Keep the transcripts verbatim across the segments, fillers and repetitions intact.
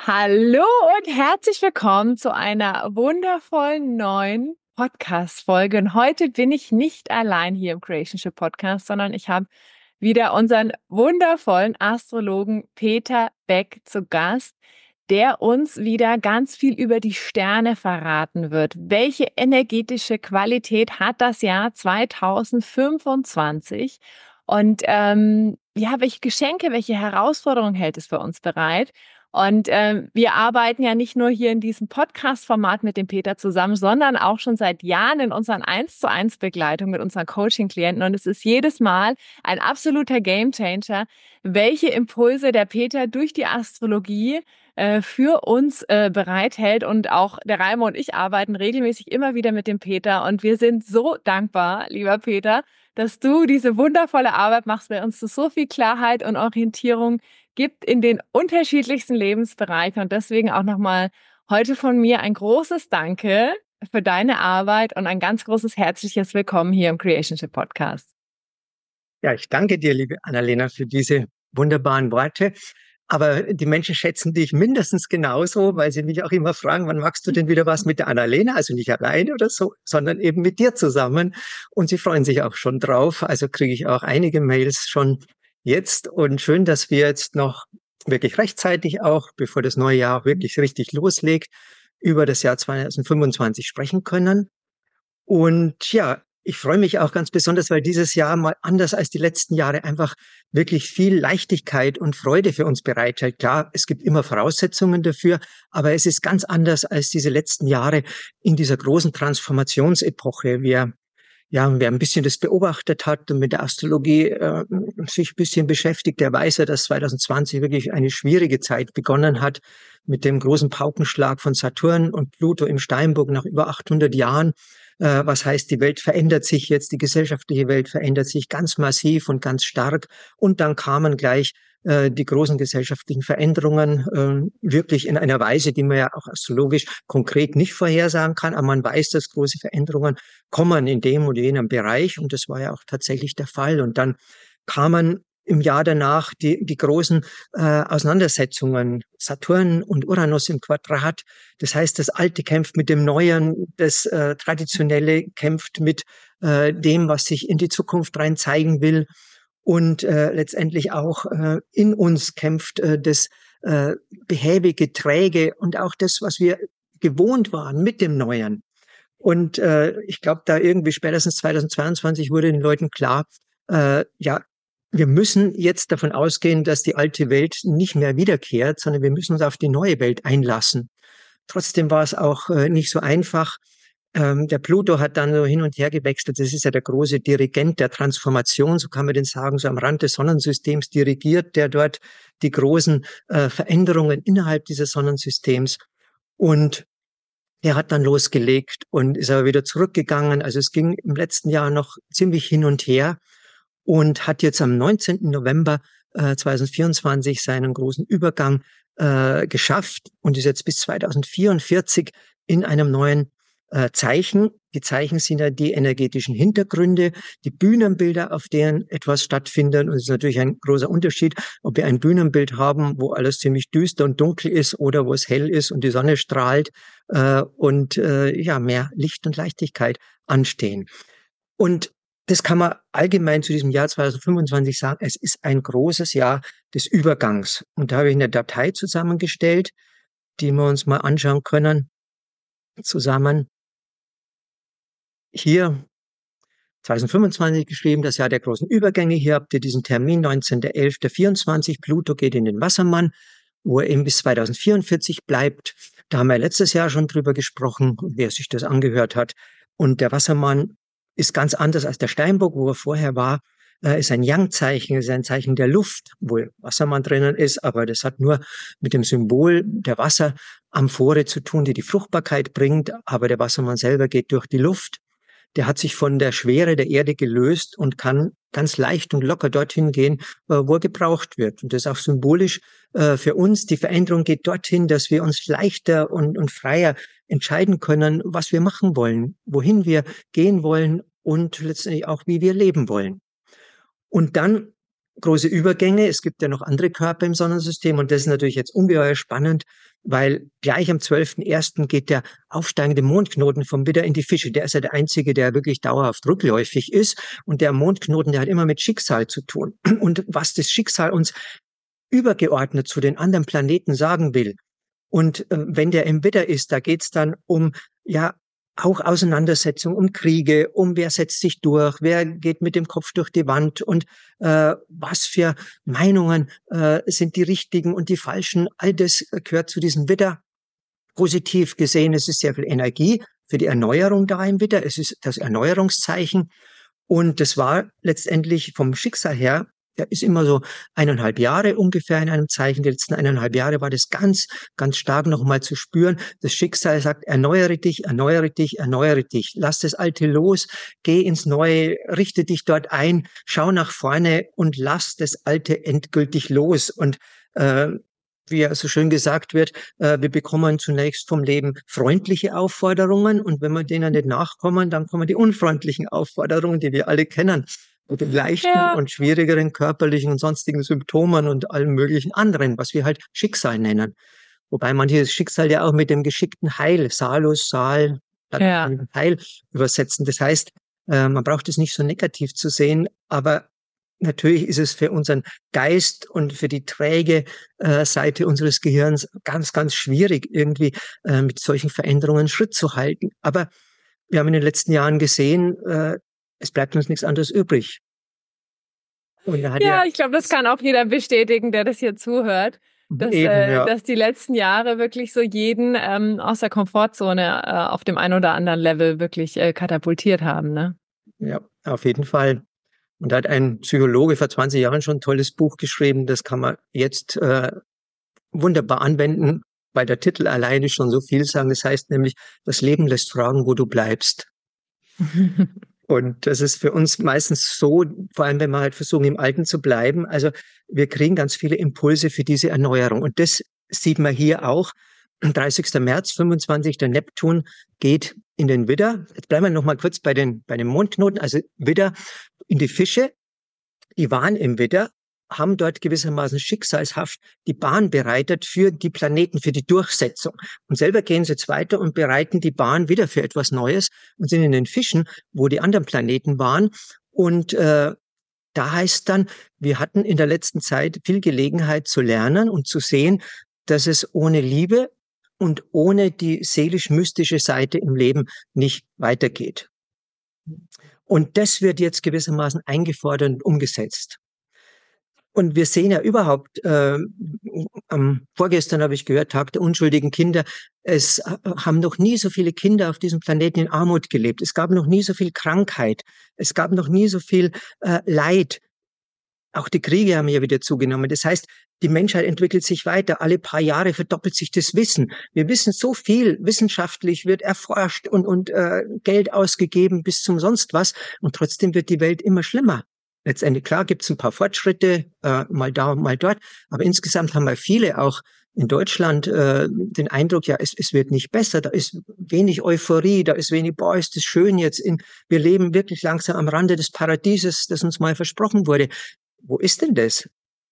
Hallo und herzlich willkommen zu einer wundervollen neuen Podcast-Folge. Und heute bin ich nicht allein hier im Creationship Podcast, sondern ich habe wieder unseren wundervollen Astrologen Peter Beck zu Gast, der uns wieder ganz viel über die Sterne verraten wird. Welche energetische Qualität hat das Jahr zweitausendfünfundzwanzig? Und ähm, ja, welche Geschenke, welche Herausforderungen hält es für uns bereit? Und ähm, wir arbeiten ja nicht nur hier in diesem Podcast-Format mit dem Peter zusammen, sondern auch schon seit Jahren in unseren eins zu eins Begleitungen mit unseren Coaching-Klienten. Und es ist jedes Mal ein absoluter Gamechanger, welche Impulse der Peter durch die Astrologie äh, für uns äh, bereithält. Und auch der Reimer und ich arbeiten regelmäßig immer wieder mit dem Peter. Und wir sind so dankbar, lieber Peter, dass du diese wundervolle Arbeit machst, bei uns zu so viel Klarheit und Orientierung gibt in den unterschiedlichsten Lebensbereichen. Und deswegen auch nochmal heute von mir ein großes Danke für deine Arbeit und ein ganz großes herzliches Willkommen hier im Creationship Podcast. Ja, ich danke dir, liebe Annalena, für diese wunderbaren Worte. Aber die Menschen schätzen dich mindestens genauso, weil sie mich auch immer fragen, wann machst du denn wieder was mit der Annalena? Also nicht alleine oder so, sondern eben mit dir zusammen. Und sie freuen sich auch schon drauf. Also kriege ich auch einige Mails schon jetzt. Und schön, dass wir jetzt noch wirklich rechtzeitig auch, bevor das neue Jahr auch wirklich richtig loslegt, über das Jahr zweitausendfünfundzwanzig sprechen können. Und ja, ich freue mich auch ganz besonders, weil dieses Jahr mal anders als die letzten Jahre einfach wirklich viel Leichtigkeit und Freude für uns bereithält. Klar, es gibt immer Voraussetzungen dafür, aber es ist ganz anders als diese letzten Jahre in dieser großen Transformationsepoche. Wir, ja, wer ein bisschen das beobachtet hat und mit der Astrologie äh, sich ein bisschen beschäftigt, der weiß ja, dass zweitausendzwanzig wirklich eine schwierige Zeit begonnen hat mit dem großen Paukenschlag von Saturn und Pluto im Steinbock nach über achthundert Jahren. Was heißt, die Welt verändert sich jetzt, die gesellschaftliche Welt verändert sich ganz massiv und ganz stark. Und dann kamen gleich äh, die großen gesellschaftlichen Veränderungen, äh, wirklich in einer Weise, die man ja auch astrologisch konkret nicht vorhersagen kann. Aber man weiß, dass große Veränderungen kommen in dem oder jenem Bereich. Und das war ja auch tatsächlich der Fall. Und dann kamen im Jahr danach die, die großen äh, Auseinandersetzungen, Saturn und Uranus im Quadrat. Das heißt, das Alte kämpft mit dem Neuen, das äh, Traditionelle kämpft mit äh, dem, was sich in die Zukunft rein zeigen will. Und äh, letztendlich auch äh, in uns kämpft äh, das äh, behäbige, träge und auch das, was wir gewohnt waren mit dem Neuen. Und äh, ich glaube, da irgendwie spätestens zweitausendzweiundzwanzig wurde den Leuten klar, äh, ja, wir müssen jetzt davon ausgehen, dass die alte Welt nicht mehr wiederkehrt, sondern wir müssen uns auf die neue Welt einlassen. Trotzdem war es auch äh, nicht so einfach. Ähm, der Pluto hat dann so hin und her gewechselt. Das ist ja der große Dirigent der Transformation, so kann man den sagen, so am Rand des Sonnensystems dirigiert, der dort die großen äh, Veränderungen innerhalb dieses Sonnensystems. Und er hat dann losgelegt und ist aber wieder zurückgegangen. Also es ging im letzten Jahr noch ziemlich hin und her und hat jetzt am neunzehnten November äh, zweitausendvierundzwanzig seinen großen Übergang äh, geschafft und ist jetzt bis zweitausendvierundvierzig in einem neuen äh, Zeichen. Die Zeichen sind ja die energetischen Hintergründe, die Bühnenbilder, auf denen etwas stattfindet. Und es ist natürlich ein großer Unterschied, ob wir ein Bühnenbild haben, wo alles ziemlich düster und dunkel ist oder wo es hell ist und die Sonne strahlt äh, und äh, ja mehr Licht und Leichtigkeit anstehen. Und das kann man allgemein zu diesem Jahr zweitausendfünfundzwanzig sagen, es ist ein großes Jahr des Übergangs. Und da habe ich eine Datei zusammengestellt, die wir uns mal anschauen können, zusammen. Hier zweitausendfünfundzwanzig geschrieben, das Jahr der großen Übergänge. Hier habt ihr diesen Termin, neunzehnter elfter vierundzwanzig. Pluto geht in den Wassermann, wo er eben bis zweitausendvierundvierzig bleibt. Da haben wir letztes Jahr schon drüber gesprochen, wer sich das angehört hat. Und der Wassermann ist ganz anders als der Steinbock, wo er vorher war. Äh, ist ein Yang-Zeichen, ist ein Zeichen der Luft, wo Wassermann drinnen ist, aber das hat nur mit dem Symbol der Wasseramphore zu tun, die die Fruchtbarkeit bringt, aber der Wassermann selber geht durch die Luft. Der hat sich von der Schwere der Erde gelöst und kann ganz leicht und locker dorthin gehen, wo er gebraucht wird. Und das ist auch symbolisch äh, für uns. Die Veränderung geht dorthin, dass wir uns leichter und, und freier entscheiden können, was wir machen wollen, wohin wir gehen wollen und letztendlich auch, wie wir leben wollen. Und dann große Übergänge. Es gibt ja noch andere Körper im Sonnensystem und das ist natürlich jetzt ungeheuer spannend. weil gleich am zwölften ersten geht der aufsteigende Mondknoten vom Widder in die Fische. Der ist ja der einzige, der wirklich dauerhaft rückläufig ist. Und der Mondknoten, der hat immer mit Schicksal zu tun. Und was das Schicksal uns übergeordnet zu den anderen Planeten sagen will. Und äh, wenn der im Widder ist, da geht's dann um, ja, auch Auseinandersetzung, um Kriege, um wer setzt sich durch, wer geht mit dem Kopf durch die Wand und äh, was für Meinungen äh, sind die richtigen und die falschen. All das gehört zu diesem Widder. Positiv gesehen, es ist sehr viel Energie für die Erneuerung da im Widder. Es ist das Erneuerungszeichen. Und das war letztendlich vom Schicksal her, der ist immer so eineinhalb Jahre ungefähr in einem Zeichen. Die letzten eineinhalb Jahre war das ganz, ganz stark nochmal zu spüren. Das Schicksal sagt, erneuere dich, erneuere dich, erneuere dich. Lass das Alte los, geh ins Neue, richte dich dort ein, schau nach vorne und lass das Alte endgültig los. Und äh, wie ja so schön gesagt wird, äh, wir bekommen zunächst vom Leben freundliche Aufforderungen und wenn wir denen nicht nachkommen, dann kommen die unfreundlichen Aufforderungen, die wir alle kennen. Mit den leichten ja. und schwierigeren körperlichen und sonstigen Symptomen und allem möglichen anderen, was wir halt Schicksal nennen. Wobei manche das Schicksal ja auch mit dem geschickten Heil, Salus, Sal, ja. Heil übersetzen. Das heißt, äh, man braucht es nicht so negativ zu sehen, aber natürlich ist es für unseren Geist und für die träge äh, Seite unseres Gehirns ganz, ganz schwierig, irgendwie äh, mit solchen Veränderungen Schritt zu halten. Aber wir haben in den letzten Jahren gesehen, äh, es bleibt uns nichts anderes übrig. Und da hat ja, ja, ich glaube, das kann auch jeder bestätigen, der das hier zuhört, dass, eben, äh, ja. dass die letzten Jahre wirklich so jeden ähm, aus der Komfortzone äh, auf dem einen oder anderen Level wirklich äh, katapultiert haben. Ne? Ja, auf jeden Fall. Und da hat ein Psychologe vor zwanzig Jahren schon ein tolles Buch geschrieben, das kann man jetzt äh, wunderbar anwenden, weil der Titel alleine schon so viel sagen. Das heißt nämlich, das Leben lässt fragen, wo du bleibst. Und das ist für uns meistens so, vor allem wenn wir halt versuchen, im Alten zu bleiben. Also wir kriegen ganz viele Impulse für diese Erneuerung. Und das sieht man hier auch. dreißigsten März fünfundzwanzig, der Neptun geht in den Widder. Jetzt bleiben wir noch mal kurz bei den, bei den Mondknoten. Also Widder in die Fische. Die waren im Widder, haben dort gewissermaßen schicksalshaft die Bahn bereitet für die Planeten, für die Durchsetzung. Und selber gehen sie jetzt weiter und bereiten die Bahn wieder für etwas Neues und sind in den Fischen, wo die anderen Planeten waren. Und äh, da heißt dann, wir hatten in der letzten Zeit viel Gelegenheit zu lernen und zu sehen, dass es ohne Liebe und ohne die seelisch-mystische Seite im Leben nicht weitergeht. Und das wird jetzt gewissermaßen eingefordert und umgesetzt. Und wir sehen ja überhaupt, äh, am vorgestern habe ich gehört, Tag der unschuldigen Kinder, es haben noch nie so viele Kinder auf diesem Planeten in Armut gelebt. Es gab noch nie so viel Krankheit. Es gab noch nie so viel äh, Leid. Auch die Kriege haben ja wieder zugenommen. Das heißt, die Menschheit entwickelt sich weiter. Alle paar Jahre verdoppelt sich das Wissen. Wir wissen so viel. Wissenschaftlich wird erforscht und, und äh, Geld ausgegeben bis zum sonst was. Und trotzdem wird die Welt immer schlimmer. Letztendlich, klar, gibt es ein paar Fortschritte, äh, mal da und mal dort. Aber insgesamt haben wir viele auch in Deutschland äh, den Eindruck, ja, es, es wird nicht besser. Da ist wenig Euphorie, da ist wenig, boah, ist das schön jetzt. In, wir leben wirklich langsam am Rande des Paradieses, das uns mal versprochen wurde. Wo ist denn das?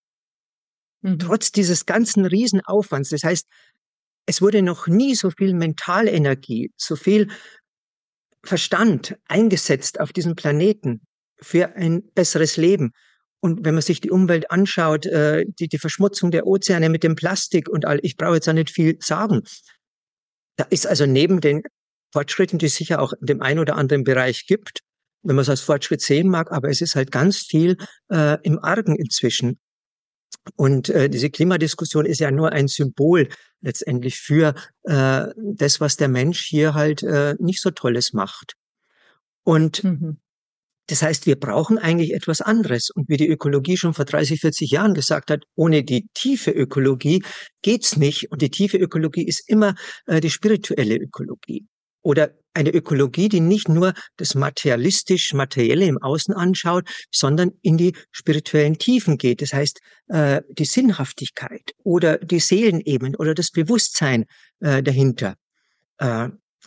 Mhm. Trotz dieses ganzen Riesenaufwands. Das heißt, es wurde noch nie so viel Mentalenergie, so viel Verstand eingesetzt auf diesem Planeten für ein besseres Leben. Und wenn man sich die Umwelt anschaut, äh, die, die Verschmutzung der Ozeane mit dem Plastik und all, ich brauche jetzt auch nicht viel sagen. Da ist also neben den Fortschritten, die es sicher auch in dem einen oder anderen Bereich gibt, wenn man es als Fortschritt sehen mag, aber es ist halt ganz viel äh, im Argen inzwischen. Und äh, diese Klimadiskussion ist ja nur ein Symbol letztendlich für äh, das, was der Mensch hier halt äh, nicht so Tolles macht. Und mhm. das heißt, wir brauchen eigentlich etwas anderes. Und wie die Ökologie schon vor dreißig, vierzig Jahren gesagt hat, ohne die tiefe Ökologie geht's nicht. Und die tiefe Ökologie ist immer äh, die spirituelle Ökologie. Oder eine Ökologie, die nicht nur das materialistisch-materielle im Außen anschaut, sondern in die spirituellen Tiefen geht. Das heißt, äh, die Sinnhaftigkeit oder die Seelenebene oder das Bewusstsein äh, dahinter äh,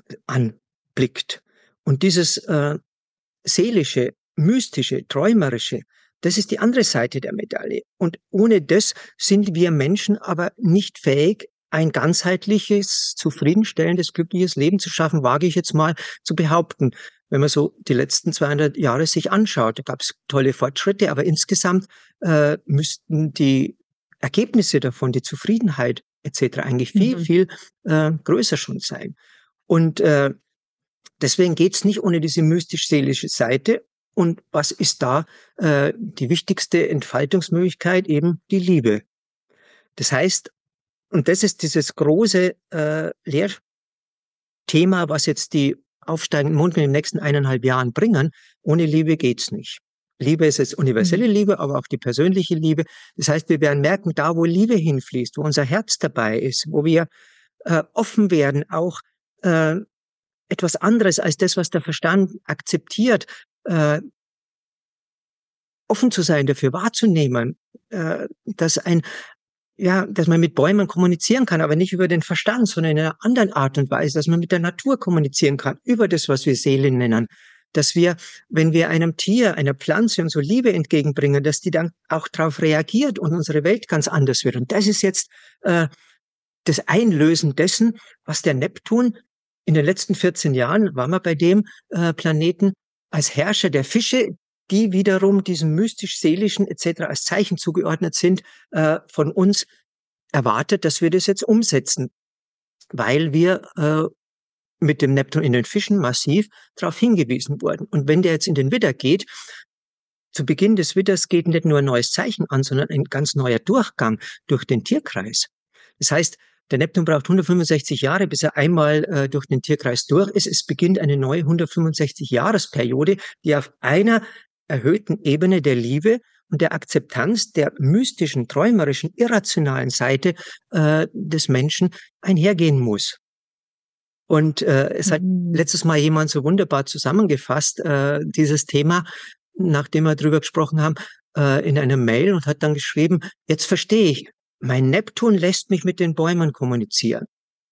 anblickt. Und dieses äh, seelische, mystische, träumerische, das ist die andere Seite der Medaille. Und ohne das sind wir Menschen aber nicht fähig, ein ganzheitliches, zufriedenstellendes, glückliches Leben zu schaffen, wage ich jetzt mal zu behaupten. Wenn man so die letzten zweihundert Jahre sich anschaut, da gab es tolle Fortschritte, aber insgesamt äh, müssten die Ergebnisse davon, die Zufriedenheit et cetera eigentlich viel, Mhm. viel äh, größer schon sein. Und äh, deswegen geht's nicht ohne diese mystisch-seelische Seite. Und was ist da äh, die wichtigste Entfaltungsmöglichkeit? Eben die Liebe. Das heißt, und das ist dieses große äh, Lehrthema, was jetzt die aufsteigenden Mondgene in den nächsten eineinhalb Jahren bringen. Ohne Liebe geht's nicht. Liebe ist jetzt universelle Mhm. Liebe, aber auch die persönliche Liebe. Das heißt, wir werden merken, da wo Liebe hinfließt, wo unser Herz dabei ist, wo wir äh, offen werden, auch äh, etwas anderes als das, was der Verstand akzeptiert, äh, offen zu sein, dafür wahrzunehmen, äh, dass ein ja, dass man mit Bäumen kommunizieren kann, aber nicht über den Verstand, sondern in einer anderen Art und Weise, dass man mit der Natur kommunizieren kann, über das, was wir Seele nennen. Dass wir, wenn wir einem Tier, einer Pflanze unsere Liebe entgegenbringen, dass die dann auch darauf reagiert und unsere Welt ganz anders wird. Und das ist jetzt äh, das Einlösen dessen, was der Neptun in den letzten vierzehn Jahren, war man bei dem äh, Planeten, als Herrscher der Fische, die wiederum diesem mystisch-seelischen et cetera als Zeichen zugeordnet sind, äh, von uns erwartet, dass wir das jetzt umsetzen, weil wir äh, mit dem Neptun in den Fischen massiv darauf hingewiesen wurden. Und wenn der jetzt in den Widder geht, zu Beginn des Widders geht nicht nur ein neues Zeichen an, sondern ein ganz neuer Durchgang durch den Tierkreis. Das heißt, der Neptun braucht hundertfünfundsechzig Jahre, bis er einmal äh, durch den Tierkreis durch ist. Es beginnt eine neue hundertfünfundsechzig-Jahresperiode, die auf einer erhöhten Ebene der Liebe und der Akzeptanz der mystischen, träumerischen, irrationalen Seite äh, des Menschen einhergehen muss. Und äh, es hat Mhm. letztes Mal jemand so wunderbar zusammengefasst, äh, dieses Thema, nachdem wir drüber gesprochen haben, äh, in einer Mail und hat dann geschrieben, jetzt verstehe ich, mein Neptun lässt mich mit den Bäumen kommunizieren.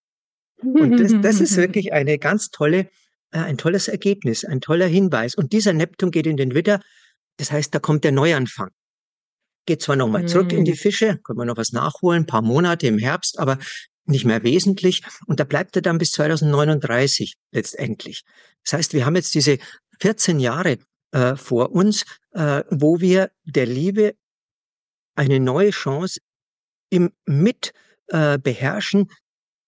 Und das, das ist wirklich eine ganz tolle, äh, ein tolles Ergebnis, ein toller Hinweis. Und dieser Neptun geht in den Widder, das heißt, da kommt der Neuanfang. Geht zwar nochmal zurück in die Mhm. Fische, können wir noch was nachholen, ein paar Monate im Herbst, aber nicht mehr wesentlich. Und da bleibt er dann bis zweitausendneununddreißig letztendlich. Das heißt, wir haben jetzt diese vierzehn Jahre äh, vor uns, äh, wo wir der Liebe eine neue Chance im Mitbeherrschen äh,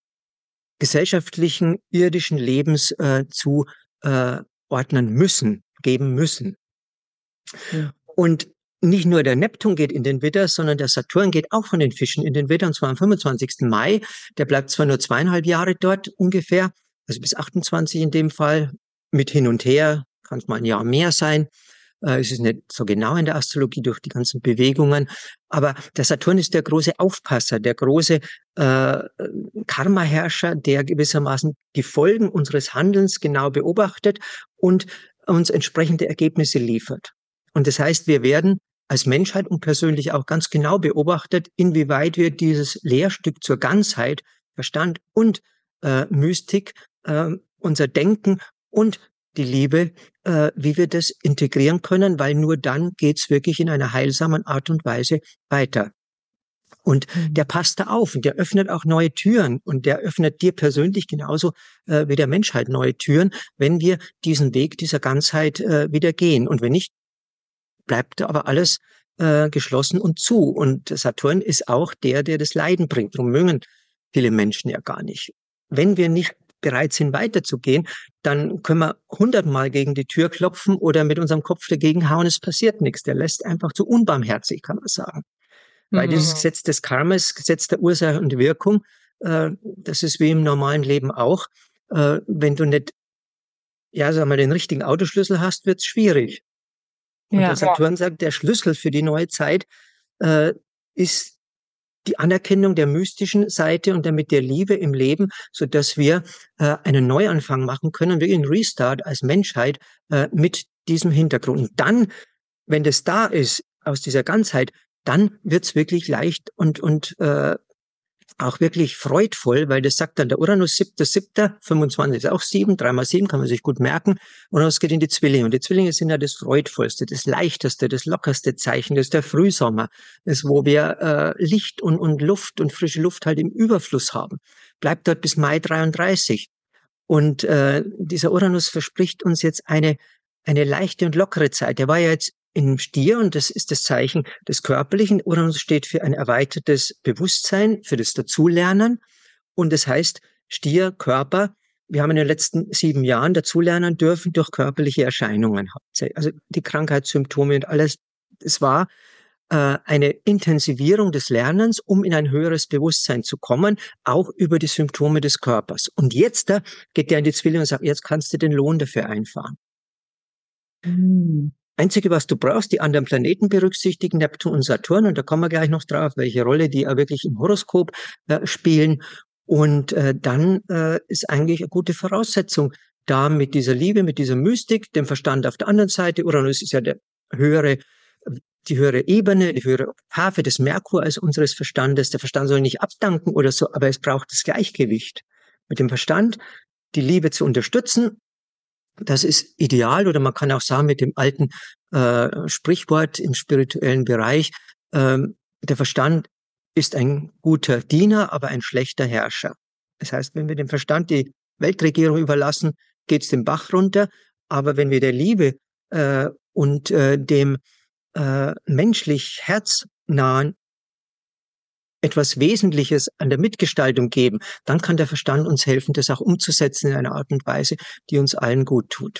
gesellschaftlichen, irdischen Lebens äh, zu äh, ordnen müssen, geben müssen. Mhm. Und nicht nur der Neptun geht in den Widder, sondern der Saturn geht auch von den Fischen in den Widder, und zwar am fünfundzwanzigsten Mai. Der bleibt zwar nur zweieinhalb Jahre dort ungefähr, also bis achtundzwanzig in dem Fall, mit hin und her, kann es mal ein Jahr mehr sein. Äh, es ist nicht so genau in der Astrologie durch die ganzen Bewegungen. Aber der Saturn ist der große Aufpasser, der große äh, Karma-Herrscher, der gewissermaßen die Folgen unseres Handelns genau beobachtet und uns entsprechende Ergebnisse liefert. Und das heißt, wir werden als Menschheit und persönlich auch ganz genau beobachtet, inwieweit wir dieses Lehrstück zur Ganzheit, Verstand und äh, Mystik, äh, unser Denken und die Liebe, äh, wie wir das integrieren können, weil nur dann geht's wirklich in einer heilsamen Art und Weise weiter. Und der Mhm. passt da auf und der öffnet auch neue Türen und der öffnet dir persönlich genauso äh, wie der Menschheit neue Türen, wenn wir diesen Weg dieser Ganzheit äh, wieder gehen. Und wenn nicht, bleibt aber alles äh, geschlossen und zu. Und Saturn ist auch der, der das Leiden bringt. Darum mögen viele Menschen ja gar nicht. Wenn wir nicht bereit sind, weiterzugehen, dann können wir hundertmal gegen die Tür klopfen oder mit unserem Kopf dagegen hauen, es passiert nichts. Der lässt einfach zu unbarmherzig, kann man sagen. Weil dieses Mhm. Gesetz des Karmas, Gesetz der Ursache und Wirkung, äh, das ist wie im normalen Leben auch. Äh, wenn du nicht, ja, sag mal, den richtigen Autoschlüssel hast, wird's schwierig. Und der Ja. Saturn sagt, der Schlüssel für die neue Zeit äh, ist die Anerkennung der mystischen Seite und damit der Liebe im Leben, so dass wir äh, einen Neuanfang machen können, wirklich einen Restart als Menschheit äh, mit diesem Hintergrund. Und dann, wenn das da ist, aus dieser Ganzheit, dann wird's wirklich leicht und und äh, auch wirklich freudvoll, weil das sagt dann der Uranus, siebter siebter fünfundzwanzig ist auch sieben, drei mal sieben kann man sich gut merken. Uranus geht in die Zwillinge und die Zwillinge sind ja das freudvollste, das leichteste, das lockerste Zeichen, das ist der Frühsommer, das wo wir äh, Licht und, und Luft und frische Luft halt im Überfluss haben. Bleibt dort bis Mai dreiunddreißig. Und äh, dieser Uranus verspricht uns jetzt eine, eine leichte und lockere Zeit. Der war ja jetzt im Stier und das ist das Zeichen des Körperlichen. Uranus steht für ein erweitertes Bewusstsein, für das Dazulernen. Und das heißt, Stier, Körper, wir haben in den letzten sieben Jahren dazulernen dürfen durch körperliche Erscheinungen. Also die Krankheitssymptome und alles. Es war äh, eine Intensivierung des Lernens, um in ein höheres Bewusstsein zu kommen, auch über die Symptome des Körpers. Und jetzt da geht der in die Zwillinge und sagt, jetzt kannst du den Lohn dafür einfahren. Mhm. Einzige, was du brauchst, die anderen Planeten berücksichtigen, Neptun und Saturn, und da kommen wir gleich noch drauf, welche Rolle die auch wirklich im Horoskop äh, spielen. Und äh, dann äh, ist eigentlich eine gute Voraussetzung da mit dieser Liebe, mit dieser Mystik, dem Verstand auf der anderen Seite. Uranus ist ja der höhere, die höhere Ebene, die höhere Oktave des Merkur als unseres Verstandes. Der Verstand soll nicht abdanken oder so, aber es braucht das Gleichgewicht mit dem Verstand, die Liebe zu unterstützen. Das ist ideal, oder man kann auch sagen mit dem alten äh, Sprichwort im spirituellen Bereich, ähm, der Verstand ist ein guter Diener, aber ein schlechter Herrscher. Das heißt, wenn wir dem Verstand die Weltregierung überlassen, geht's den Bach runter. Aber wenn wir der Liebe äh, und äh, dem äh, menschlich herznahen etwas Wesentliches an der Mitgestaltung geben, dann kann der Verstand uns helfen, das auch umzusetzen in einer Art und Weise, die uns allen gut tut.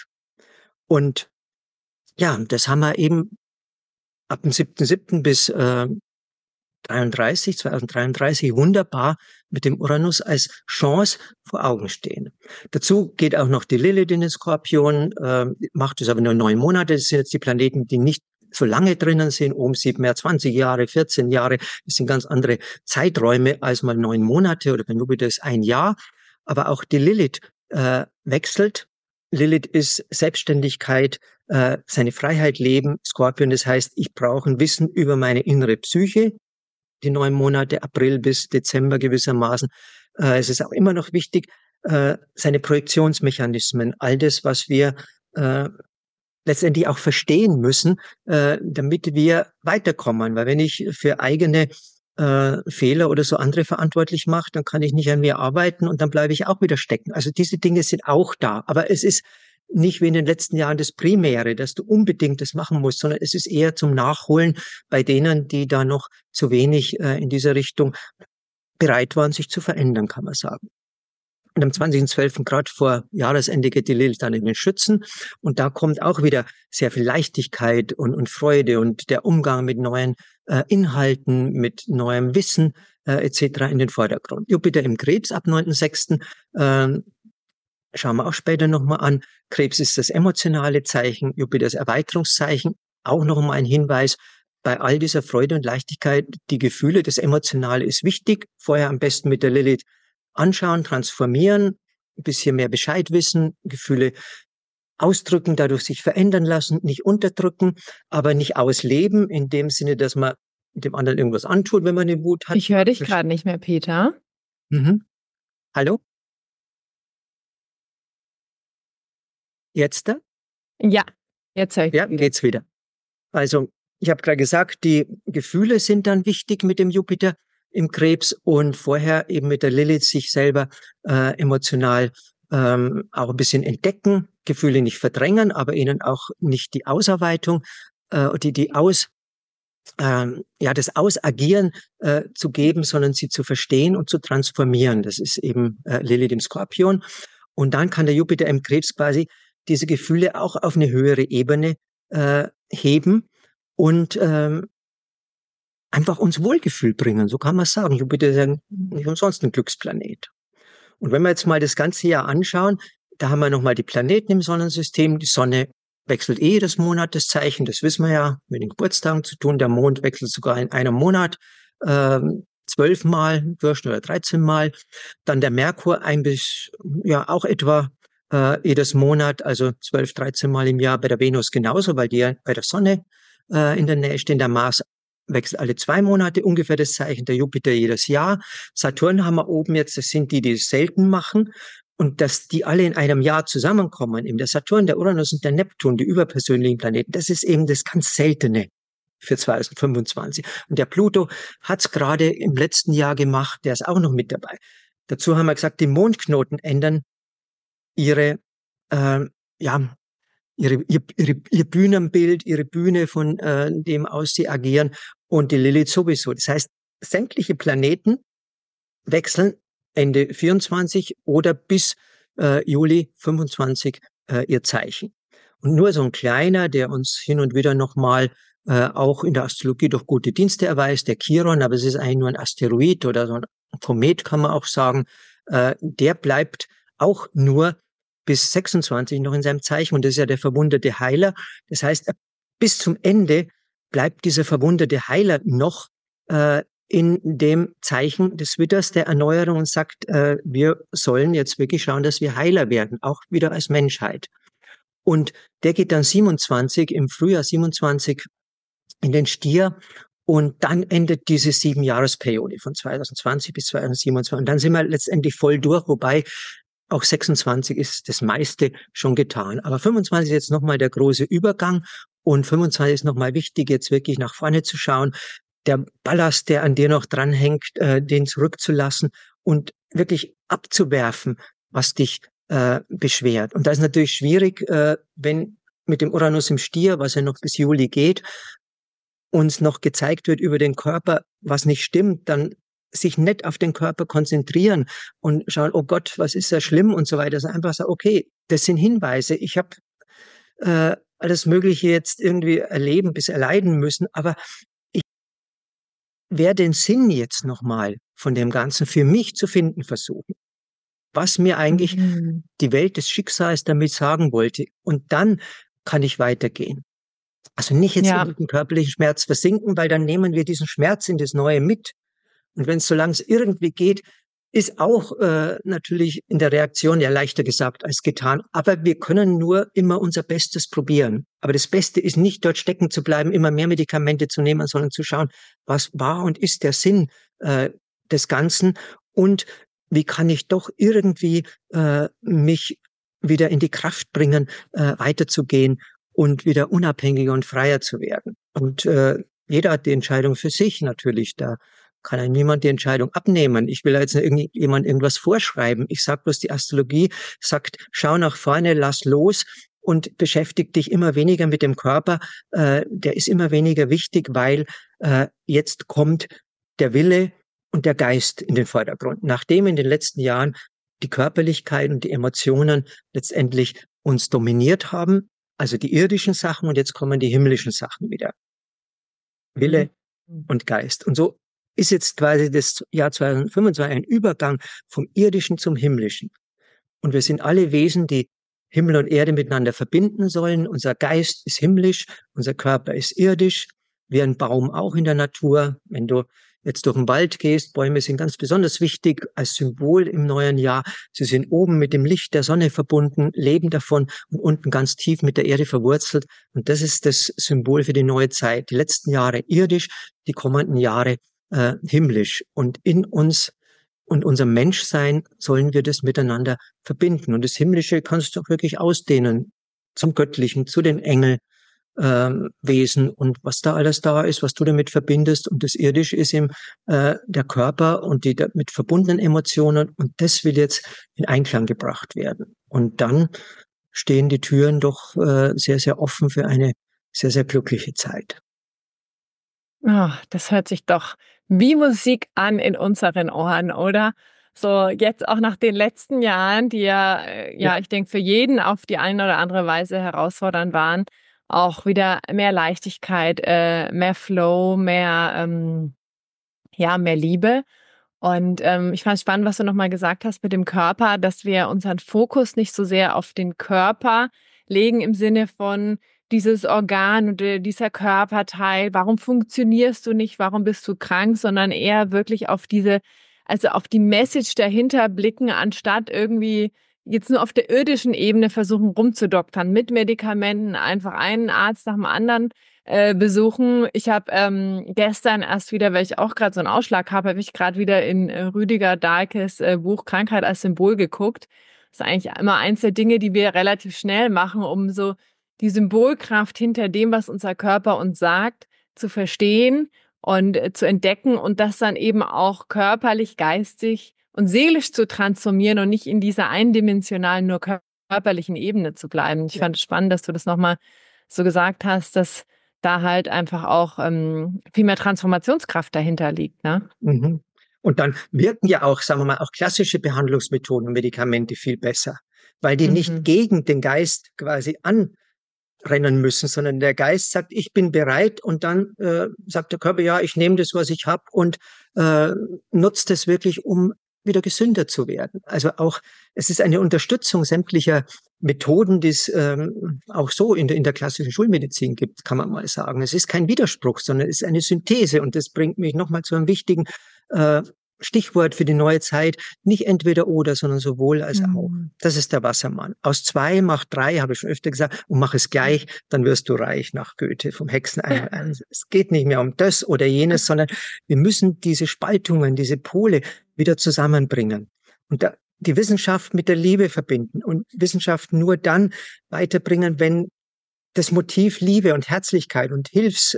Und ja, das haben wir eben ab dem siebten siebten bis äh, dreiunddreißig, zweitausenddreiunddreißig wunderbar mit dem Uranus als Chance vor Augen stehen. Dazu geht auch noch die Lilith in den Skorpion, äh, macht es aber nur neun Monate. Das sind jetzt die Planeten, die nicht so lange drinnen sind. Oben sieht man ja zwanzig Jahre, vierzehn Jahre. Das sind ganz andere Zeiträume als mal neun Monate, oder bei Jupiter ist ein Jahr. Aber auch die Lilith äh, wechselt. Lilith ist Selbstständigkeit, äh, seine Freiheit leben. Skorpion, das heißt, ich brauche ein Wissen über meine innere Psyche. Die neun Monate, April bis Dezember gewissermaßen. Äh, es ist auch immer noch wichtig, äh, seine Projektionsmechanismen, all das, was wir äh, letztendlich auch verstehen müssen, äh, damit wir weiterkommen. Weil wenn ich für eigene äh, Fehler oder so andere verantwortlich mache, dann kann ich nicht an mir arbeiten und dann bleibe ich auch wieder stecken. Also diese Dinge sind auch da. Aber es ist nicht wie in den letzten Jahren das Primäre, dass du unbedingt das machen musst, sondern es ist eher zum Nachholen bei denen, die da noch zu wenig äh, in dieser Richtung bereit waren, sich zu verändern, kann man sagen. Und am zwanzigsten zwölften gerade vor Jahresende geht die Lilith dann in den Schützen und da kommt auch wieder sehr viel Leichtigkeit und, und Freude und der Umgang mit neuen äh, Inhalten, mit neuem Wissen äh, et cetera in den Vordergrund. Jupiter im Krebs ab neunten sechsten Äh, schauen wir auch später nochmal an. Krebs ist das emotionale Zeichen, Jupiter das Erweiterungszeichen. Auch nochmal ein Hinweis, bei all dieser Freude und Leichtigkeit, die Gefühle, das Emotionale ist wichtig. Vorher am besten mit der Lilith anschauen, transformieren, ein bisschen mehr Bescheid wissen, Gefühle ausdrücken, dadurch sich verändern lassen, nicht unterdrücken, aber nicht ausleben, in dem Sinne, dass man dem anderen irgendwas antut, wenn man den Wut hat. Ich höre dich gerade nicht mehr, Peter. Mhm. Hallo? Jetzt da? Ja, jetzt höre ich. Ja, geht's wieder. Also, ich habe gerade gesagt, die Gefühle sind dann wichtig mit dem Jupiter im Krebs und vorher eben mit der Lilith sich selber äh, emotional ähm, auch ein bisschen entdecken, Gefühle nicht verdrängen, aber ihnen auch nicht die Ausarbeitung, äh, die die Aus ähm, ja das Ausagieren äh, zu geben, sondern sie zu verstehen und zu transformieren. Das ist eben äh, Lilith im Skorpion. Und dann kann der Jupiter im Krebs quasi diese Gefühle auch auf eine höhere Ebene äh, heben und ähm, einfach uns Wohlgefühl bringen, so kann man sagen. Jupiter ist ja nicht umsonst ein Glücksplanet. Und wenn wir jetzt mal das ganze Jahr anschauen, da haben wir nochmal die Planeten im Sonnensystem. Die Sonne wechselt eh jedes Monat das Zeichen, das wissen wir ja, mit den Geburtstagen zu tun. Der Mond wechselt sogar in einem Monat ähm, zwölfmal, Durchschnitt oder dreizehn Mal. Dann der Merkur ein bis, ja, auch etwa äh, jedes Monat, also zwölf, dreizehn Mal im Jahr. Bei der Venus genauso, weil die ja bei der Sonne äh, in der Nähe stehen. Der Mars wechselt alle zwei Monate ungefähr das Zeichen, der Jupiter jedes Jahr. Saturn haben wir oben jetzt, das sind die, die es selten machen. Und dass die alle in einem Jahr zusammenkommen, eben der Saturn, der Uranus und der Neptun, die überpersönlichen Planeten, das ist eben das ganz Seltene für zwanzig fünfundzwanzig. Und der Pluto hat es gerade im letzten Jahr gemacht, der ist auch noch mit dabei. Dazu haben wir gesagt, die Mondknoten ändern ihre, äh, ja, ihre, ihr, ihre, ihr Bühnenbild, ihre Bühne, von äh, dem aus sie agieren, und die Lilith sowieso. Das heißt, sämtliche Planeten wechseln Ende vierundzwanzig oder bis äh, Juli fünfundzwanzig äh, ihr Zeichen. Und nur so ein kleiner, der uns hin und wieder nochmal äh, auch in der Astrologie doch gute Dienste erweist, der Chiron, aber es ist eigentlich nur ein Asteroid oder so ein Komet, kann man auch sagen, äh, der bleibt auch nur bis sechsundzwanzig noch in seinem Zeichen, und das ist ja der verwundete Heiler. Das heißt, bis zum Ende bleibt dieser verwundete Heiler noch äh, in dem Zeichen des Witters der Erneuerung und sagt, äh, wir sollen jetzt wirklich schauen, dass wir Heiler werden, auch wieder als Menschheit. Und der geht dann siebenundzwanzig, im Frühjahr siebenundzwanzig in den Stier, und dann endet diese Siebenjahresperiode von zwanzig zwanzig bis zwanzig siebenundzwanzig. Und dann sind wir letztendlich voll durch, wobei auch sechsundzwanzig ist das meiste schon getan. Aber fünfundzwanzig ist jetzt nochmal der große Übergang, und fünfundzwanzig ist nochmal wichtig, jetzt wirklich nach vorne zu schauen, der Ballast, der an dir noch dranhängt, äh, den zurückzulassen und wirklich abzuwerfen, was dich äh, beschwert. Und das ist natürlich schwierig, äh, wenn mit dem Uranus im Stier, was ja noch bis Juli geht, uns noch gezeigt wird über den Körper, was nicht stimmt, dann sich nicht auf den Körper konzentrieren und schauen, oh Gott, was ist da schlimm und so weiter. Sondern einfach sagen, okay, das sind Hinweise. Ich habe äh, alles Mögliche jetzt irgendwie erleben bis erleiden müssen, aber wer den Sinn jetzt nochmal von dem Ganzen für mich zu finden versuchen, was mir eigentlich mhm. die Welt des Schicksals damit sagen wollte, und dann kann ich weitergehen. Also nicht jetzt ja. in den körperlichen Schmerz versinken, weil dann nehmen wir diesen Schmerz in das Neue mit. Und wenn es, solange es irgendwie geht, ist auch äh, natürlich in der Reaktion ja leichter gesagt als getan. Aber wir können nur immer unser Bestes probieren. Aber das Beste ist nicht, dort stecken zu bleiben, immer mehr Medikamente zu nehmen, sondern zu schauen, was war und ist der Sinn äh, des Ganzen, und wie kann ich doch irgendwie äh, mich wieder in die Kraft bringen, äh, weiterzugehen und wieder unabhängiger und freier zu werden. Und äh, jeder hat die Entscheidung für sich natürlich. Da kann einem niemand die Entscheidung abnehmen. Ich will jetzt nicht irgendjemand irgendwas vorschreiben. Ich sage bloß, die Astrologie sagt, schau nach vorne, lass los und beschäftige dich immer weniger mit dem Körper. Äh, der ist immer weniger wichtig, weil äh, jetzt kommt der Wille und der Geist in den Vordergrund. Nachdem in den letzten Jahren die Körperlichkeit und die Emotionen letztendlich uns dominiert haben, also die irdischen Sachen, und jetzt kommen die himmlischen Sachen wieder. Wille mhm. und Geist. Und so ist jetzt quasi das Jahr zwanzig fünfundzwanzig ein Übergang vom Irdischen zum Himmlischen. Und wir sind alle Wesen, die Himmel und Erde miteinander verbinden sollen. Unser Geist ist himmlisch, unser Körper ist irdisch, wie ein Baum auch in der Natur. Wenn du jetzt durch den Wald gehst, Bäume sind ganz besonders wichtig als Symbol im neuen Jahr. Sie sind oben mit dem Licht der Sonne verbunden, leben davon, und unten ganz tief mit der Erde verwurzelt. Und das ist das Symbol für die neue Zeit. Die letzten Jahre irdisch, die kommenden Jahre äh, himmlisch. Und in uns und unserem Menschsein sollen wir das miteinander verbinden. Und das Himmlische kannst du auch wirklich ausdehnen zum Göttlichen, zu den Engeln. Ähm, Wesen und was da alles da ist, was du damit verbindest. Und das Irdische ist eben äh, der Körper und die damit verbundenen Emotionen. Und das will jetzt in Einklang gebracht werden. Und dann stehen die Türen doch äh, sehr, sehr offen für eine sehr, sehr glückliche Zeit. Oh, das hört sich doch wie Musik an in unseren Ohren, oder? So jetzt auch nach den letzten Jahren, die ja, äh, ja, ja, ich denke, für jeden auf die eine oder andere Weise herausfordernd waren, auch wieder mehr Leichtigkeit, äh, mehr Flow, mehr, ähm, ja, mehr Liebe. Und ähm, ich fand es spannend, was du nochmal gesagt hast mit dem Körper, dass wir unseren Fokus nicht so sehr auf den Körper legen im Sinne von dieses Organ oder dieser Körperteil, warum funktionierst du nicht, warum bist du krank, sondern eher wirklich auf diese, also auf die Message dahinter blicken, anstatt irgendwie jetzt nur auf der irdischen Ebene versuchen rumzudoktern mit Medikamenten, einfach einen Arzt nach dem anderen äh, besuchen. Ich habe ähm, gestern erst wieder, weil ich auch gerade so einen Ausschlag habe, habe ich gerade wieder in äh, Rüdiger Dahlkes äh, Buch Krankheit als Symbol geguckt. Das ist eigentlich immer eins der Dinge, die wir relativ schnell machen, um so die Symbolkraft hinter dem, was unser Körper uns sagt, zu verstehen und äh, zu entdecken und das dann eben auch körperlich, geistig und seelisch zu transformieren und nicht in dieser eindimensionalen, nur körperlichen Ebene zu bleiben. Ich Ja. fand es spannend, dass du das nochmal so gesagt hast, dass da halt einfach auch ähm, viel mehr Transformationskraft dahinter liegt, ne? Mhm. Und dann wirken ja auch, sagen wir mal, auch klassische Behandlungsmethoden und Medikamente viel besser, weil die nicht Mhm. gegen den Geist quasi anrennen müssen, sondern der Geist sagt, ich bin bereit und dann äh, sagt der Körper, ja, ich nehme das, was ich habe und äh, nutzt es wirklich, um wieder gesünder zu werden. Also auch, es ist eine Unterstützung sämtlicher Methoden, die es ähm, auch so in der, in der klassischen Schulmedizin gibt, kann man mal sagen. Es ist kein Widerspruch, sondern es ist eine Synthese. Und das bringt mich nochmal zu einem wichtigen äh, Stichwort für die neue Zeit. Nicht entweder oder, sondern sowohl als auch. Mhm. Das ist der Wassermann. Aus zwei macht drei, habe ich schon öfter gesagt, und mach es gleich, dann wirst du reich, nach Goethe, vom Hexenei. Es geht nicht mehr um das oder jenes, sondern wir müssen diese Spaltungen, diese Pole wieder zusammenbringen. Und da, die Wissenschaft mit der Liebe verbinden und Wissenschaft nur dann weiterbringen, wenn das Motiv Liebe und Herzlichkeit und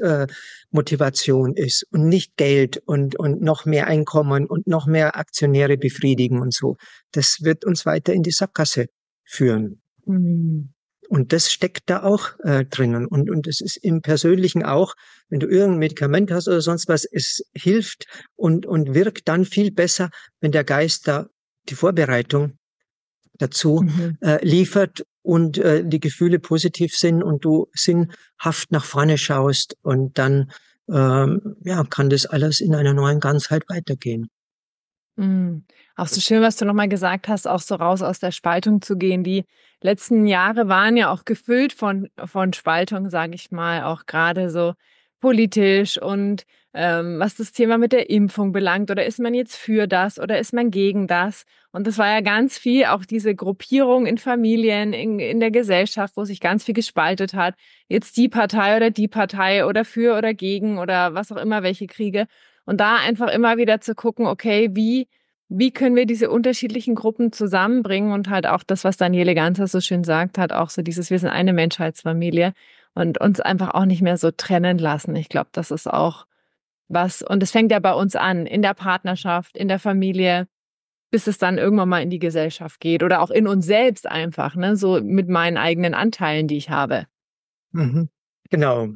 Hilfsmotivation äh, ist und nicht Geld und, und noch mehr Einkommen und noch mehr Aktionäre befriedigen und so. Das wird uns weiter in die Sackgasse führen. Mhm. Und das steckt da auch äh, drinnen. Und, und es ist im Persönlichen auch, wenn du irgendein Medikament hast oder sonst was, es hilft und, und wirkt dann viel besser, wenn der Geist da die Vorbereitung dazu Mhm. äh, liefert und äh, die Gefühle positiv sind und du sinnhaft nach vorne schaust und dann ähm, ja, kann das alles in einer neuen Ganzheit weitergehen. Mhm. Auch so schön, was du nochmal gesagt hast, auch so raus aus der Spaltung zu gehen. Die letzten Jahre waren ja auch gefüllt von, von Spaltung, sage ich mal, auch gerade so politisch und ähm, was das Thema mit der Impfung belangt. Oder ist man jetzt für das oder ist man gegen das? Und das war ja ganz viel, auch diese Gruppierung in Familien, in, in der Gesellschaft, wo sich ganz viel gespaltet hat. Jetzt die Partei oder die Partei oder für oder gegen oder was auch immer, welche Kriege. Und da einfach immer wieder zu gucken, okay, wie, wie können wir diese unterschiedlichen Gruppen zusammenbringen und halt auch das, was Daniele Ganser so schön sagt, hat auch so dieses, wir sind eine Menschheitsfamilie und uns einfach auch nicht mehr so trennen lassen. Ich glaube, das ist auch was, und es fängt ja bei uns an, in der Partnerschaft, in der Familie, bis es dann irgendwann mal in die Gesellschaft geht oder auch in uns selbst einfach, ne, so mit meinen eigenen Anteilen, die ich habe. Mhm. Genau.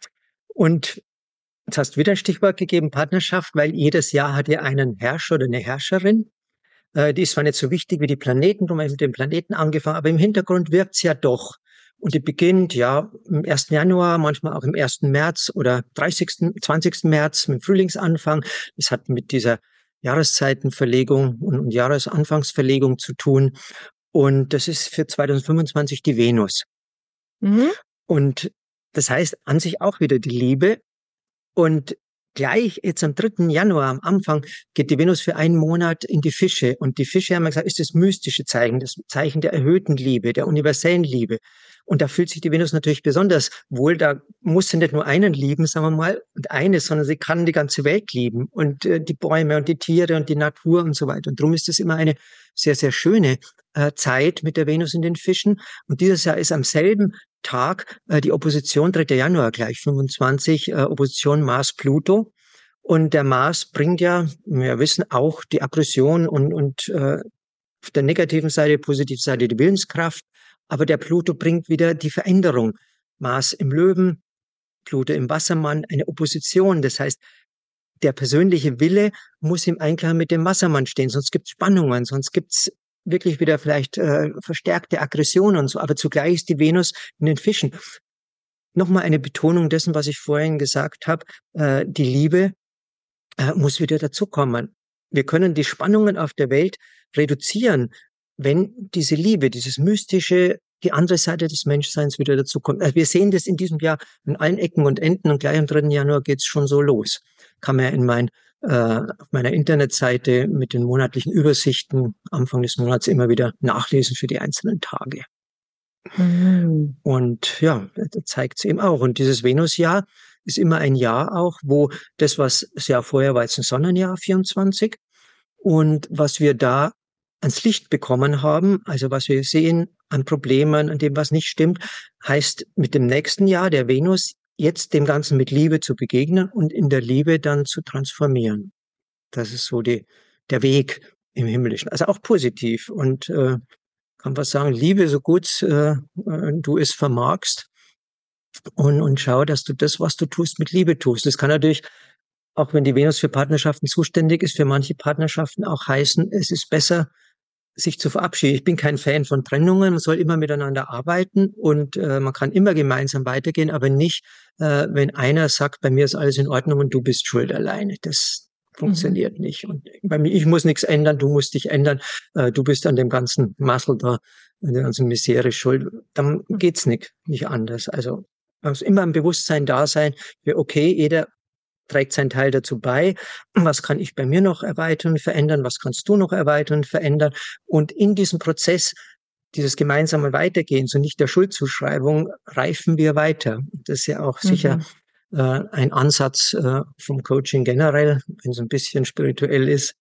Und jetzt hast du wieder ein Stichwort gegeben, Partnerschaft, weil jedes Jahr hat ja einen Herrscher oder eine Herrscherin. Äh, die ist zwar nicht so wichtig wie die Planeten, darum habe ich mit dem Planeten angefangen, aber im Hintergrund wirkt's ja doch. Und die beginnt ja im ersten Januar, manchmal auch im ersten März oder dreißigsten, zwanzigsten März mit dem Frühlingsanfang. Das hat mit dieser Jahreszeitenverlegung und, und Jahresanfangsverlegung zu tun. Und das ist für zweitausendfünfundzwanzig die Venus. Mhm. Und das heißt an sich auch wieder die Liebe. Und gleich jetzt am dritten Januar, am Anfang, geht die Venus für einen Monat in die Fische. Und die Fische, haben wir gesagt, ist das mystische Zeichen, das Zeichen der erhöhten Liebe, der universellen Liebe. Und da fühlt sich die Venus natürlich besonders wohl. Da muss sie nicht nur einen lieben, sagen wir mal, und eines, sondern sie kann die ganze Welt lieben und äh, die Bäume und die Tiere und die Natur und so weiter. Und darum ist es immer eine sehr, sehr schöne äh, Zeit mit der Venus in den Fischen. Und dieses Jahr ist am selben Tag äh, die Opposition, dritter Januar gleich, fünfundzwanzig, äh, Opposition Mars-Pluto. Und der Mars bringt ja, wir wissen, auch die Aggression und, und äh, auf der negativen Seite, positiven Seite die Willenskraft. Aber der Pluto bringt wieder die Veränderung. Mars im Löwen, Pluto im Wassermann, eine Opposition. Das heißt, der persönliche Wille muss im Einklang mit dem Wassermann stehen, sonst gibt es Spannungen, sonst gibt es wirklich wieder vielleicht äh, verstärkte Aggressionen und so. Aber zugleich ist die Venus in den Fischen. Nochmal eine Betonung dessen, was ich vorhin gesagt habe. Äh, die Liebe äh, muss wieder dazukommen. Wir können die Spannungen auf der Welt reduzieren, wenn diese Liebe, dieses mystische, die andere Seite des Menschseins wieder dazukommt. Also wir sehen das in diesem Jahr an allen Ecken und Enden und gleich am dritten Januar geht's schon so los. Kann man ja in mein, äh, auf meiner Internetseite mit den monatlichen Übersichten Anfang des Monats immer wieder nachlesen für die einzelnen Tage. Mhm. Und ja, da zeigt es eben auch. Und dieses Venusjahr ist immer ein Jahr auch, wo das, was das Jahr vorher war, jetzt ein Sonnenjahr, vierundzwanzig. Und was wir da ans Licht bekommen haben, also was wir sehen an Problemen, an dem, was nicht stimmt, heißt mit dem nächsten Jahr, der Venus, jetzt dem Ganzen mit Liebe zu begegnen und in der Liebe dann zu transformieren. Das ist so die, der Weg im Himmlischen. Also auch positiv. Und äh, kann was sagen, liebe so gut äh, äh, du es vermagst und, und schau, dass du das, was du tust, mit Liebe tust. Das kann natürlich, auch wenn die Venus für Partnerschaften zuständig ist, für manche Partnerschaften auch heißen, es ist besser, sich zu verabschieden. Ich bin kein Fan von Trennungen. Man soll immer miteinander arbeiten und äh, man kann immer gemeinsam weitergehen, aber nicht, äh, wenn einer sagt, bei mir ist alles in Ordnung und du bist schuld alleine. Das Mhm. funktioniert nicht. Und bei mir, ich muss nichts ändern, du musst dich ändern. Äh, du bist an dem ganzen Muscle da, an der ganzen Misere schuld. Dann geht's nicht, nicht anders. Also muss immer ein Bewusstsein da sein, für okay, jeder trägt seinen Teil dazu bei. Was kann ich bei mir noch erweitern und verändern? Was kannst du noch erweitern und verändern? Und in diesem Prozess dieses gemeinsame Weitergehens und nicht der Schuldzuschreibung reifen wir weiter. Das ist ja auch sicher Mhm. äh, ein Ansatz äh, vom Coaching generell, wenn es ein bisschen spirituell ist.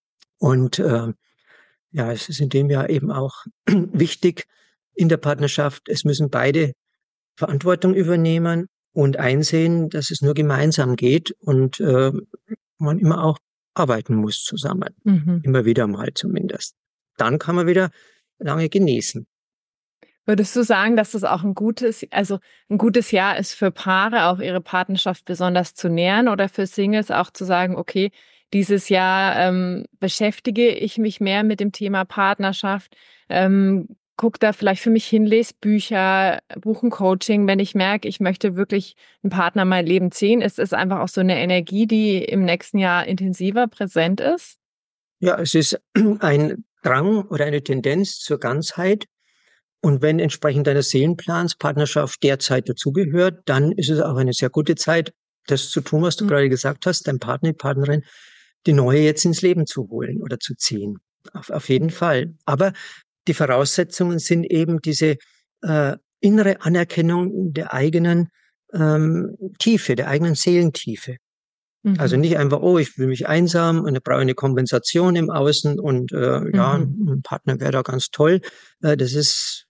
Und äh, ja, es ist in dem Jahr eben auch wichtig in der Partnerschaft, es müssen beide Verantwortung übernehmen und einsehen, dass es nur gemeinsam geht und äh, man immer auch arbeiten muss zusammen. Mhm. Immer wieder mal zumindest. Dann kann man wieder lange genießen. Würdest du sagen, dass das auch ein gutes, also ein gutes Jahr ist für Paare, auch ihre Partnerschaft besonders zu nähren oder für Singles auch zu sagen, okay, dieses Jahr ähm, beschäftige ich mich mehr mit dem Thema Partnerschaft, ähm, guck da vielleicht für mich hin, lese Bücher, buche ein Coaching, wenn ich merke, ich möchte wirklich einen Partner in mein Leben ziehen, ist es einfach auch so eine Energie, die im nächsten Jahr intensiver präsent ist? Ja, es ist ein Drang oder eine Tendenz zur Ganzheit. Und wenn entsprechend deines Seelenplans Partnerschaft derzeit dazugehört, dann ist es auch eine sehr gute Zeit, das zu tun, was du Mhm. gerade gesagt hast, dein Partner, die Partnerin, die neue jetzt ins Leben zu holen oder zu ziehen. Auf, auf jeden Fall. Aber die Voraussetzungen sind eben diese äh, innere Anerkennung der eigenen ähm, Tiefe, der eigenen Seelentiefe. Also Mhm. nicht einfach, oh, ich fühle mich einsam und da brauche ich eine Kompensation im Außen und äh, ja, Mhm. ein Partner wäre da ganz toll. Äh, das ist,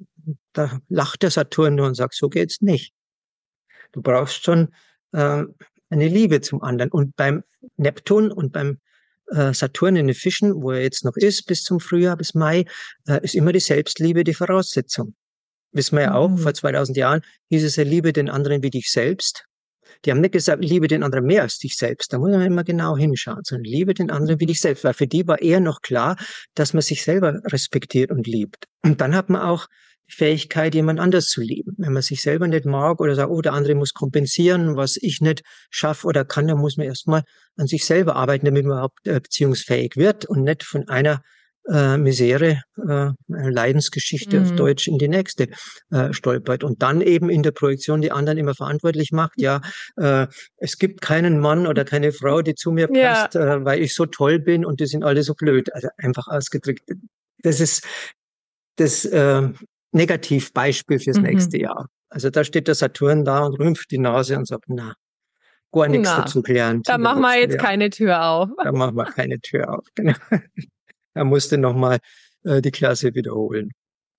da lacht der Saturn nur und sagt, so geht's nicht. Du brauchst schon äh, eine Liebe zum anderen. Und beim Neptun und beim äh, Saturn in den Fischen, wo er jetzt noch ist, bis zum Frühjahr, bis Mai, äh, ist immer die Selbstliebe die Voraussetzung. Wissen wir ja auch, vor Mhm. zweitausend Jahren hieß es ja, liebe den anderen wie dich selbst. Die haben nicht gesagt, liebe den anderen mehr als dich selbst. Da muss man immer genau hinschauen, sondern liebe den anderen wie Mhm. dich selbst. Weil für die war eher noch klar, dass man sich selber respektiert und liebt. Und dann hat man auch die Fähigkeit, jemand anders zu lieben. Wenn man sich selber nicht mag oder sagt, oh, der andere muss kompensieren, was ich nicht schaffe oder kann, dann muss man erstmal an sich selber arbeiten, damit man überhaupt äh, beziehungsfähig wird und nicht von einer äh, Misere, äh, Leidensgeschichte auf Mhm. Deutsch in die nächste äh, stolpert und dann eben in der Projektion die anderen immer verantwortlich macht. Ja, äh, es gibt keinen Mann oder keine Frau, die zu mir Ja. passt, äh, weil ich so toll bin und die sind alle so blöd. Also einfach ausgedrückt. Das ist das äh, Negativbeispiel fürs nächste Mhm. Jahr. Also da steht der Saturn da und rümpft die Nase und sagt, na, gar nichts Na, dazu gelernt da in den machen wir letzten jetzt Jahren. keine Tür auf. Da machen wir keine Tür auf. Genau. Da musste nochmal äh, die Klasse wiederholen.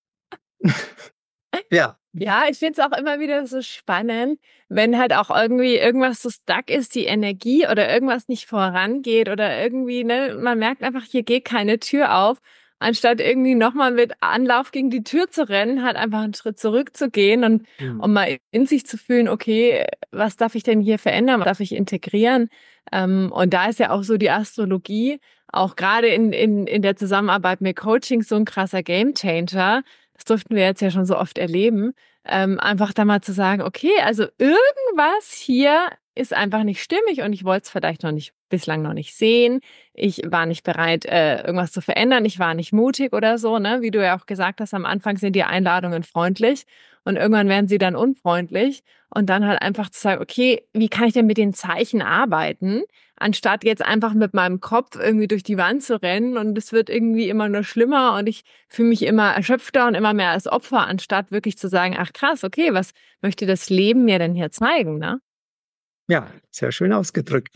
Ja. Ja, ich finde es auch immer wieder so spannend, wenn halt auch irgendwie irgendwas so stuck ist, die Energie oder irgendwas nicht vorangeht oder irgendwie, ne, man merkt einfach, hier geht keine Tür auf. Anstatt irgendwie nochmal mit Anlauf gegen die Tür zu rennen, halt einfach einen Schritt zurückzugehen und Hm. um mal in sich zu fühlen, okay, was darf ich denn hier verändern, was darf ich integrieren? Ähm, und da ist ja auch so die Astrologie, auch gerade in, in, in der Zusammenarbeit mit Coaching so ein krasser Gamechanger. Das durften wir jetzt ja schon so oft erleben, ähm, einfach da mal zu sagen, okay, also irgendwas hier ist einfach nicht stimmig und ich wollte es vielleicht noch nicht bislang noch nicht sehen. Ich war nicht bereit, äh, irgendwas zu verändern. Ich war nicht mutig oder so, ne? Wie du ja auch gesagt hast, am Anfang sind die Einladungen freundlich und irgendwann werden sie dann unfreundlich. Und dann halt einfach zu sagen, okay, wie kann ich denn mit den Zeichen arbeiten, anstatt jetzt einfach mit meinem Kopf irgendwie durch die Wand zu rennen und es wird irgendwie immer nur schlimmer und ich fühle mich immer erschöpfter und immer mehr als Opfer, anstatt wirklich zu sagen, ach krass, okay, was möchte das Leben mir denn hier zeigen, ne? Ja, sehr schön ausgedrückt.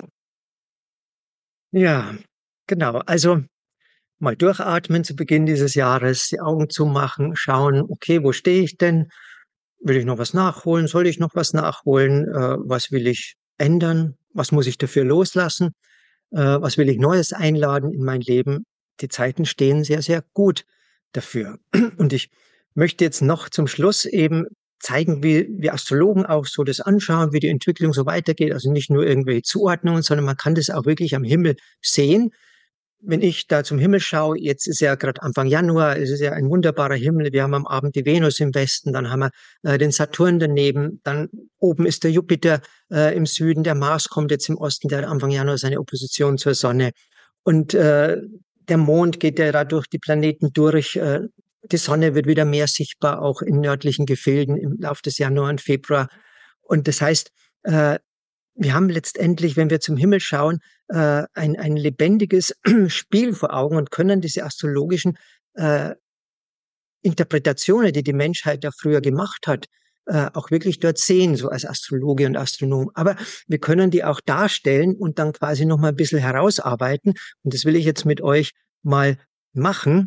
Ja, genau. Also mal durchatmen zu Beginn dieses Jahres, die Augen zumachen, schauen, okay, wo stehe ich denn? Will ich noch was nachholen? Soll ich noch was nachholen? Äh, was will ich ändern? Was muss ich dafür loslassen? Äh, was will ich Neues einladen in mein Leben? Die Zeiten stehen sehr, sehr gut dafür. Und ich möchte jetzt noch zum Schluss eben zeigen, wie wir Astrologen auch so das anschauen, wie die Entwicklung so weitergeht. Also nicht nur irgendwelche Zuordnungen, sondern man kann das auch wirklich am Himmel sehen. Wenn ich da zum Himmel schaue, jetzt ist ja gerade Anfang Januar, es ist ja ein wunderbarer Himmel. Wir haben am Abend die Venus im Westen, dann haben wir äh, den Saturn daneben, dann oben ist der Jupiter äh, im Süden, der Mars kommt jetzt im Osten, der hat Anfang Januar seine Opposition zur Sonne. Und äh, der Mond geht ja da durch die Planeten durch. Äh, die Sonne wird wieder mehr sichtbar, auch in nördlichen Gefilden im Laufe des Januar und Februar. Und das heißt, äh, wir haben letztendlich, wenn wir zum Himmel schauen, äh, ein, ein lebendiges Spiel vor Augen und können diese astrologischen äh, Interpretationen, die die Menschheit da früher gemacht hat, äh, auch wirklich dort sehen, so als Astrologe und Astronom. Aber wir können die auch darstellen und dann quasi noch mal ein bisschen herausarbeiten. Und das will ich jetzt mit euch mal machen.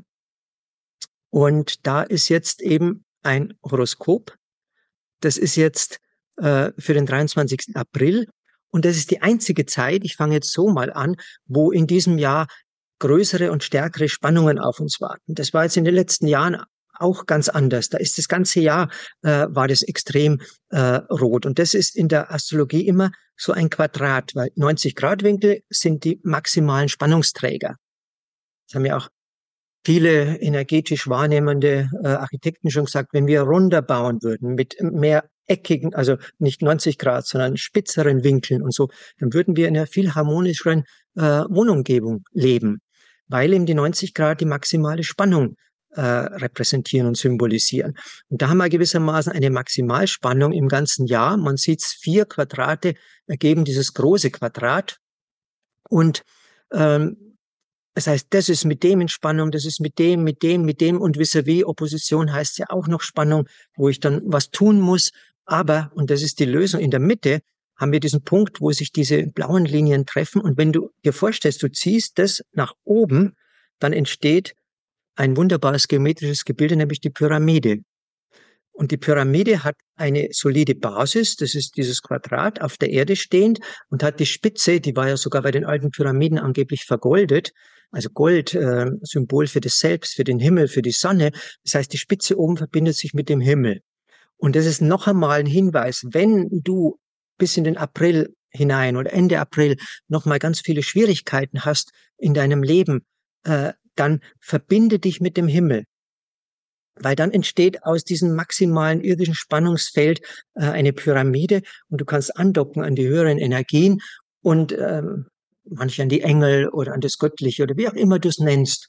Und da ist jetzt eben ein Horoskop. Das ist jetzt äh, für den dreiundzwanzigsten April. Und das ist die einzige Zeit, ich fange jetzt so mal an, wo in diesem Jahr größere und stärkere Spannungen auf uns warten. Das war jetzt in den letzten Jahren auch ganz anders. Da ist das ganze Jahr, äh, war das extrem äh, rot. Und das ist in der Astrologie immer so ein Quadrat, weil neunzig Grad Winkel sind die maximalen Spannungsträger. Das haben ja auch viele energetisch wahrnehmende äh, Architekten schon gesagt, wenn wir runder bauen würden mit mehr eckigen, also nicht neunzig Grad, sondern spitzeren Winkeln und so, dann würden wir in einer viel harmonischeren äh, Wohnumgebung leben, weil eben die neunzig Grad die maximale Spannung äh, repräsentieren und symbolisieren. Und da haben wir gewissermaßen eine Maximalspannung im ganzen Jahr. Man sieht, vier Quadrate ergeben dieses große Quadrat und ähm, das heißt, das ist mit dem in Spannung, das ist mit dem, mit dem, mit dem und vis-à-vis Opposition heißt ja auch noch Spannung, wo ich dann was tun muss. Aber, und das ist die Lösung, in der Mitte haben wir diesen Punkt, wo sich diese blauen Linien treffen. Und wenn du dir vorstellst, du ziehst das nach oben, dann entsteht ein wunderbares geometrisches Gebilde, nämlich die Pyramide. Und die Pyramide hat eine solide Basis, das ist dieses Quadrat auf der Erde stehend und hat die Spitze, die war ja sogar bei den alten Pyramiden angeblich vergoldet, also Gold, äh, Symbol für das Selbst, für den Himmel, für die Sonne. Das heißt, die Spitze oben verbindet sich mit dem Himmel. Und das ist noch einmal ein Hinweis, wenn du bis in den April hinein oder Ende April noch mal ganz viele Schwierigkeiten hast in deinem Leben, äh, dann verbinde dich mit dem Himmel. Weil dann entsteht aus diesem maximalen irdischen Spannungsfeld äh, eine Pyramide und du kannst andocken an die höheren Energien und ähm, manche an die Engel oder an das Göttliche oder wie auch immer du es nennst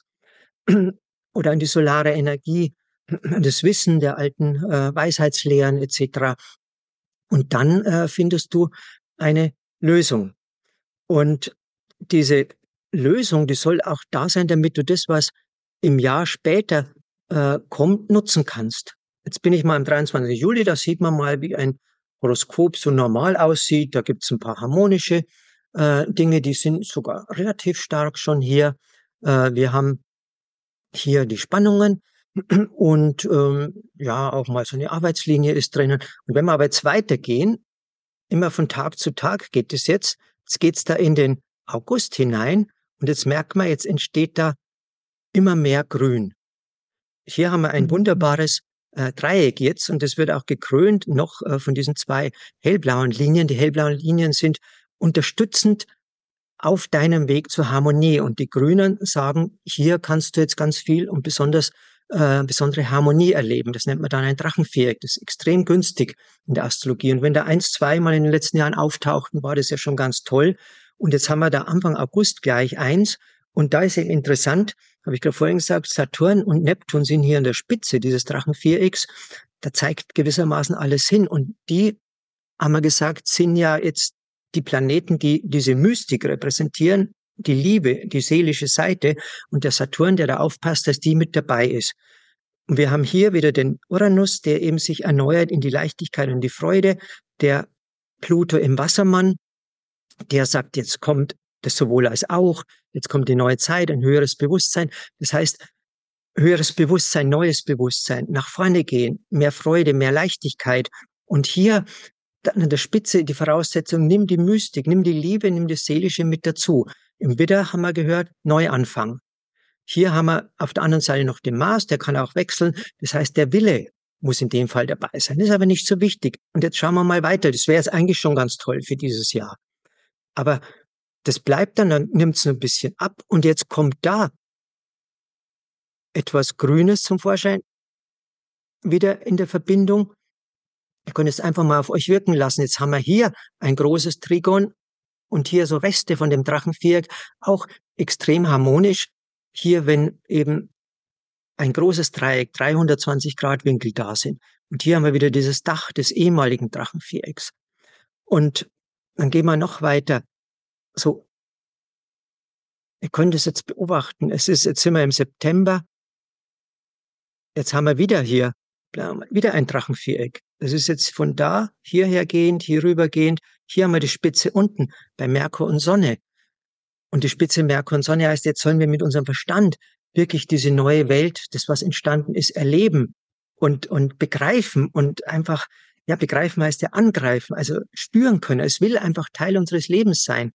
oder an die solare Energie, an das Wissen der alten äh, Weisheitslehren et cetera. Und dann äh, findest du eine Lösung. Und diese Lösung, die soll auch da sein, damit du das, was im Jahr später äh, kommt, nutzen kannst. Jetzt bin ich mal am dreiundzwanzigsten Juli, da sieht man mal, wie ein Horoskop so normal aussieht. Da gibt's ein paar harmonische äh, Dinge, die sind sogar relativ stark schon hier. Äh, wir haben hier die Spannungen und ähm, ja, auch mal so eine Arbeitslinie ist drinnen. Und wenn wir aber jetzt weitergehen, immer von Tag zu Tag geht es jetzt, jetzt geht's da in den August hinein und jetzt merkt man, jetzt entsteht da immer mehr Grün. Hier haben wir ein wunderbares äh, Dreieck jetzt und das wird auch gekrönt noch äh, von diesen zwei hellblauen Linien. Die hellblauen Linien sind unterstützend auf deinem Weg zur Harmonie und die Grünen sagen, hier kannst du jetzt ganz viel und besonders äh, besondere Harmonie erleben. Das nennt man dann ein Drachenviereck. Das ist extrem günstig in der Astrologie und wenn da eins, zwei Mal in den letzten Jahren auftauchten, war das ja schon ganz toll. Und jetzt haben wir da Anfang August gleich eins. Und da ist eben interessant, habe ich gerade vorhin gesagt, Saturn und Neptun sind hier an der Spitze dieses Drachenvierecks. Da zeigt gewissermaßen alles hin. Und die, haben wir gesagt, sind ja jetzt die Planeten, die diese Mystik repräsentieren, die Liebe, die seelische Seite. Und der Saturn, der da aufpasst, dass die mit dabei ist. Und wir haben hier wieder den Uranus, der eben sich erneuert in die Leichtigkeit und die Freude. Der Pluto im Wassermann, der sagt, jetzt kommt das sowohl als auch, jetzt kommt die neue Zeit, ein höheres Bewusstsein. Das heißt, höheres Bewusstsein, neues Bewusstsein, nach vorne gehen, mehr Freude, mehr Leichtigkeit. Und hier dann an der Spitze die Voraussetzung, nimm die Mystik, nimm die Liebe, nimm das Seelische mit dazu. Im Widder haben wir gehört, Neuanfang. Hier haben wir auf der anderen Seite noch den Mars, der kann auch wechseln. Das heißt, der Wille muss in dem Fall dabei sein. Das ist aber nicht so wichtig. Und jetzt schauen wir mal weiter. Das wäre jetzt eigentlich schon ganz toll für dieses Jahr. Aber das bleibt dann, dann nimmt es ein bisschen ab. Und jetzt kommt da etwas Grünes zum Vorschein, wieder in der Verbindung. Ihr könnt es einfach mal auf euch wirken lassen. Jetzt haben wir hier ein großes Trigon und hier so Reste von dem Drachenviereck, auch extrem harmonisch. Hier, wenn eben ein großes Dreieck, dreihundertzwanzig Grad Winkel da sind. Und hier haben wir wieder dieses Dach des ehemaligen Drachenvierecks. Und dann gehen wir noch weiter. So, ihr könnt es jetzt beobachten. Es ist, jetzt sind wir im September. Jetzt haben wir wieder hier, wieder ein Drachenviereck. Das ist jetzt von da, hierher gehend, hier rüber gehend. Hier haben wir die Spitze unten bei Merkur und Sonne. Und die Spitze Merkur und Sonne heißt, jetzt sollen wir mit unserem Verstand wirklich diese neue Welt, das was entstanden ist, erleben und, und begreifen und einfach, ja, begreifen heißt ja angreifen, also spüren können. Es will einfach Teil unseres Lebens sein.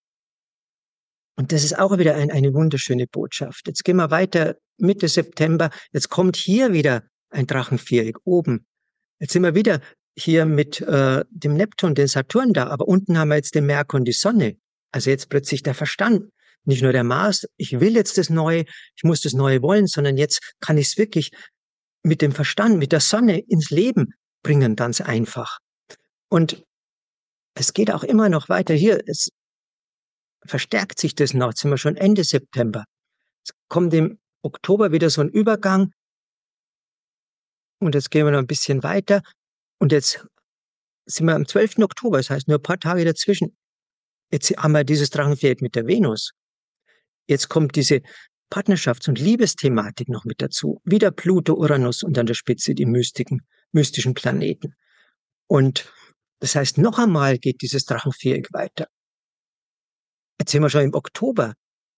Und das ist auch wieder ein, eine wunderschöne Botschaft. Jetzt gehen wir weiter Mitte September. Jetzt kommt hier wieder ein Drachenviereck oben. Jetzt sind wir wieder hier mit äh, dem Neptun, den Saturn da, aber unten haben wir jetzt den Merkur und die Sonne. Also jetzt plötzlich der Verstand, nicht nur der Mars, ich will jetzt das Neue, ich muss das Neue wollen, sondern jetzt kann ich es wirklich mit dem Verstand, mit der Sonne ins Leben bringen, ganz einfach. Und es geht auch immer noch weiter hier, es verstärkt sich das noch, jetzt sind wir schon Ende September. Es kommt im Oktober wieder so ein Übergang und jetzt gehen wir noch ein bisschen weiter und jetzt sind wir am zwölften Oktober, das heißt nur ein paar Tage dazwischen. Jetzt haben wir dieses Drachenviereck mit der Venus. Jetzt kommt diese Partnerschafts- und Liebesthematik noch mit dazu. Wieder Pluto, Uranus und an der Spitze die mystiken, mystischen Planeten. Und das heißt, noch einmal geht dieses Drachenviereck weiter. Jetzt sind wir schon im Oktober.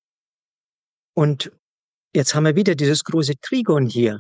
Und jetzt haben wir wieder dieses große Trigon hier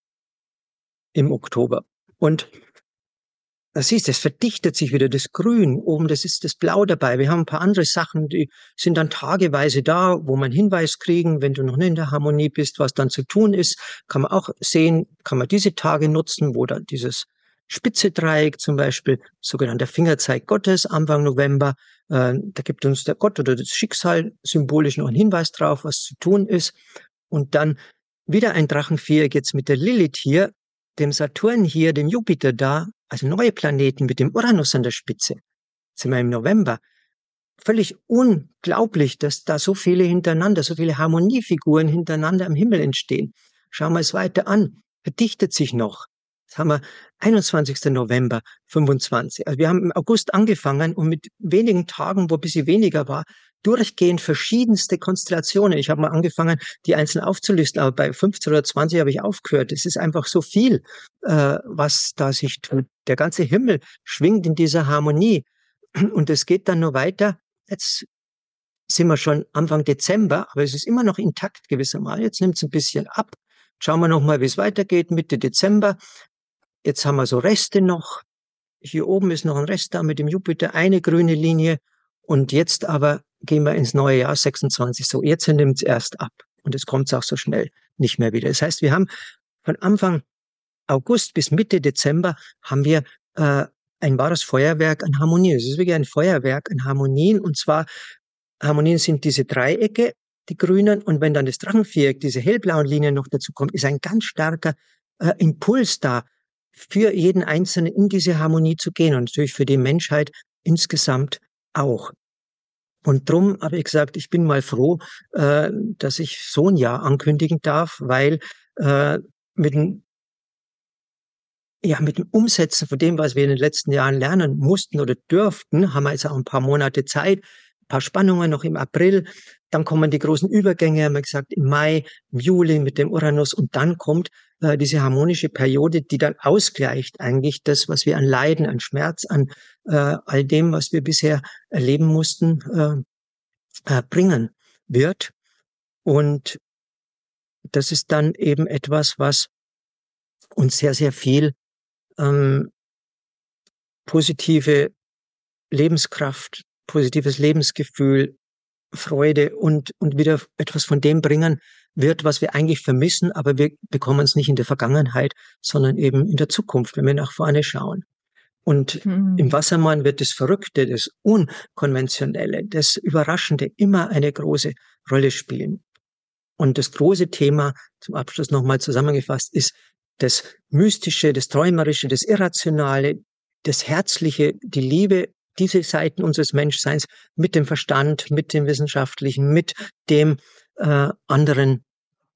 im Oktober. Und das siehst, es verdichtet sich wieder das Grün. Oben, das ist das Blau dabei. Wir haben ein paar andere Sachen, die sind dann tageweise da, wo man Hinweis kriegen, wenn du noch nicht in der Harmonie bist, was dann zu tun ist. Kann man auch sehen, kann man diese Tage nutzen, wo dann dieses spitze Dreieck zum Beispiel, sogenannter Fingerzeig Gottes, Anfang November, äh, da gibt uns der Gott oder das Schicksal symbolisch noch einen Hinweis drauf, was zu tun ist. Und dann wieder ein Drachenviereck jetzt mit der Lilith hier, dem Saturn hier, dem Jupiter da, also neue Planeten mit dem Uranus an der Spitze. Jetzt sind wir im November. Völlig unglaublich, dass da so viele hintereinander, so viele Harmoniefiguren hintereinander am Himmel entstehen. Schauen wir es weiter an. Verdichtet sich noch. Jetzt haben wir einundzwanzigsten November fünfundzwanzig. Also wir haben im August angefangen und mit wenigen Tagen, wo ein bisschen weniger war, durchgehend verschiedenste Konstellationen. Ich habe mal angefangen, die einzeln aufzulisten, aber bei fünfzehn oder zwanzig habe ich aufgehört. Es ist einfach so viel, äh, was da sich tut. Der ganze Himmel schwingt in dieser Harmonie. Und es geht dann nur weiter. Jetzt sind wir schon Anfang Dezember, aber es ist immer noch intakt gewissermaßen. Jetzt nimmt es ein bisschen ab. Schauen wir noch mal, wie es weitergeht, Mitte Dezember. Jetzt haben wir so Reste noch. Hier oben ist noch ein Rest da mit dem Jupiter, eine grüne Linie. Und jetzt aber gehen wir ins neue Jahr sechsundzwanzig. So, jetzt nimmt es erst ab. Und es kommt auch so schnell nicht mehr wieder. Das heißt, wir haben von Anfang August bis Mitte Dezember haben wir äh, ein wahres Feuerwerk an Harmonien. Es ist wirklich ein Feuerwerk an Harmonien. Und zwar, Harmonien sind diese Dreiecke, die grünen. Und wenn dann das Drachenviereck, diese hellblauen Linien noch dazu kommt, ist ein ganz starker äh, Impuls da, für jeden Einzelnen in diese Harmonie zu gehen und natürlich für die Menschheit insgesamt auch. Und drum habe ich gesagt, ich bin mal froh, äh, dass ich so ein Jahr ankündigen darf, weil äh, mit dem, ja, mit dem Umsetzen von dem, was wir in den letzten Jahren lernen mussten oder dürften, haben wir jetzt auch ein paar Monate Zeit, ein paar Spannungen noch im April. Dann kommen die großen Übergänge, haben wir gesagt, im Mai, im Juli mit dem Uranus. Und dann kommt äh, diese harmonische Periode, die dann ausgleicht eigentlich das, was wir an Leiden, an Schmerz, an äh, all dem, was wir bisher erleben mussten, äh, äh, bringen wird. Und das ist dann eben etwas, was uns sehr, sehr viel ähm, positive Lebenskraft, positives Lebensgefühl, Freude und, und wieder etwas von dem bringen wird, was wir eigentlich vermissen, aber wir bekommen es nicht in der Vergangenheit, sondern eben in der Zukunft, wenn wir nach vorne schauen. Und mhm. im Wassermann wird das Verrückte, das Unkonventionelle, das Überraschende immer eine große Rolle spielen. Und das große Thema, zum Abschluss nochmal zusammengefasst, ist das Mystische, das Träumerische, das Irrationale, das Herzliche, die Liebe, diese Seiten unseres Menschseins mit dem Verstand, mit dem Wissenschaftlichen, mit dem äh, anderen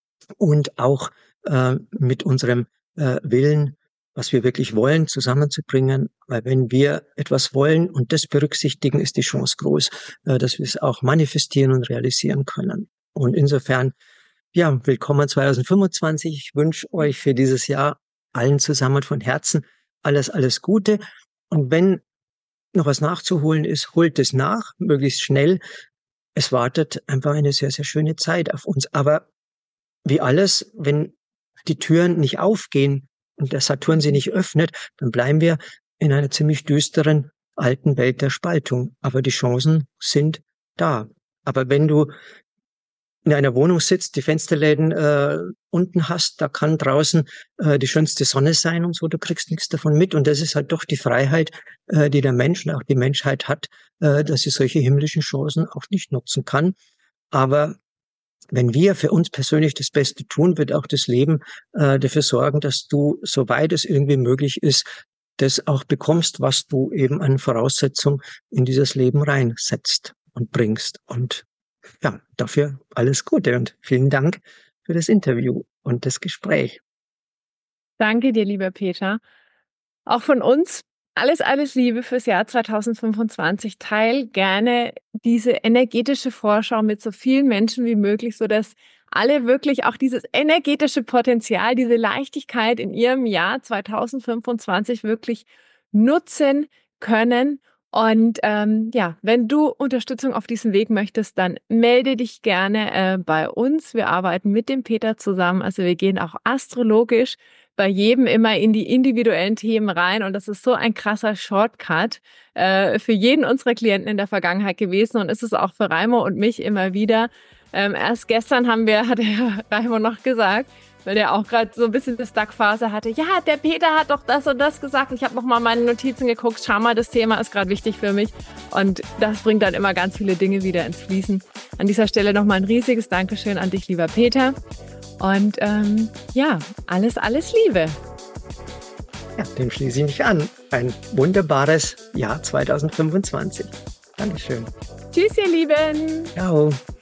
und auch äh, mit unserem äh, Willen, was wir wirklich wollen, zusammenzubringen. Weil wenn wir etwas wollen und das berücksichtigen, ist die Chance groß, äh, dass wir es auch manifestieren und realisieren können. Und insofern, ja, willkommen zwanzig fünfundzwanzig. Ich wünsche euch für dieses Jahr allen zusammen von Herzen alles, alles Gute. Und wenn noch was nachzuholen ist, holt es nach, möglichst schnell. Es wartet einfach eine sehr, sehr schöne Zeit auf uns. Aber wie alles, wenn die Türen nicht aufgehen und der Saturn sie nicht öffnet, dann bleiben wir in einer ziemlich düsteren alten Welt der Spaltung. Aber die Chancen sind da. Aber wenn du in einer Wohnung sitzt, die Fensterläden äh, unten hast, da kann draußen äh, die schönste Sonne sein und so, du kriegst nichts davon mit. Und das ist halt doch die Freiheit, äh, die der Mensch und auch die Menschheit hat, äh, dass sie solche himmlischen Chancen auch nicht nutzen kann. Aber wenn wir für uns persönlich das Beste tun, wird auch das Leben äh, dafür sorgen, dass du, soweit es irgendwie möglich ist, das auch bekommst, was du eben an Voraussetzungen in dieses Leben reinsetzt und bringst. Und ja, dafür alles Gute und vielen Dank für das Interview und das Gespräch. Danke dir, lieber Peter. Auch von uns alles, alles Liebe fürs Jahr zwanzig fünfundzwanzig. Teil gerne diese energetische Vorschau mit so vielen Menschen wie möglich, sodass alle wirklich auch dieses energetische Potenzial, diese Leichtigkeit in ihrem Jahr zwanzig fünfundzwanzig wirklich nutzen können. Und ähm, ja, wenn du Unterstützung auf diesem Weg möchtest, dann melde dich gerne äh, bei uns. Wir arbeiten mit dem Peter zusammen. Also wir gehen auch astrologisch bei jedem immer in die individuellen Themen rein. Und das ist so ein krasser Shortcut äh, für jeden unserer Klienten in der Vergangenheit gewesen. Und ist es auch für Raimo und mich immer wieder. Ähm, erst gestern haben wir, hat der Raimo noch gesagt, weil der auch gerade so ein bisschen eine Stuck-Phase hatte. Ja, der Peter hat doch das und das gesagt. Ich habe noch mal meine Notizen geguckt. Schau mal, das Thema ist gerade wichtig für mich. Und das bringt dann immer ganz viele Dinge wieder ins Fließen. An dieser Stelle nochmal ein riesiges Dankeschön an dich, lieber Peter. Und ähm, ja, alles, alles Liebe. Ja, dem schließe ich mich an. Ein wunderbares Jahr zwanzig fünfundzwanzig. Dankeschön. Tschüss, ihr Lieben. Ciao.